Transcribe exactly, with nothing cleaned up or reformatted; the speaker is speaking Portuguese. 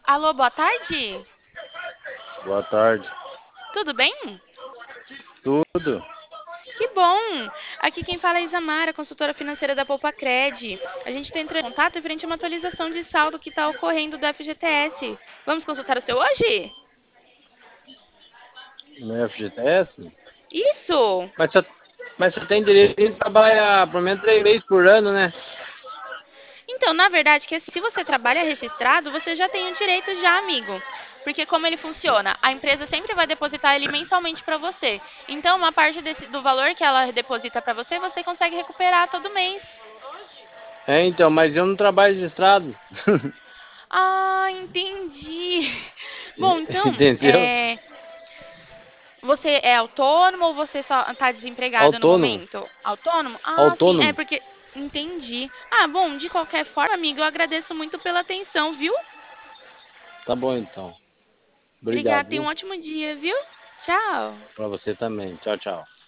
Alô, boa tarde? Boa tarde. Tudo bem? Tudo? Que bom! Aqui quem fala é Isamara, consultora financeira da Poupa-Cred. A gente está entrando em contato referente a uma atualização de saldo que está ocorrendo do F G T S. Vamos consultar o seu hoje? No F G T S? Isso! Mas você, mas você tem direito de trabalhar pelo menos três meses por ano, né? Então, na verdade, que se você trabalha registrado, você já tem o direito já, amigo. Porque como ele funciona? A empresa sempre vai depositar ele mensalmente para você. Então, uma parte desse, do valor que ela deposita para você, você consegue recuperar todo mês. É, então, mas eu não trabalho registrado. Ah, entendi. Bom, então, Entendeu? é, você é autônomo ou você só está desempregado no Autônomo. momento? Autônomo? Ah, sim, é Autônomo. porque. Entendi. Ah, bom, de qualquer forma, amigo, eu agradeço muito pela atenção, viu? Tá bom, então. Obrigado, Obrigada, tenha um viu? ótimo dia, viu? Tchau. Pra você também. Tchau, tchau.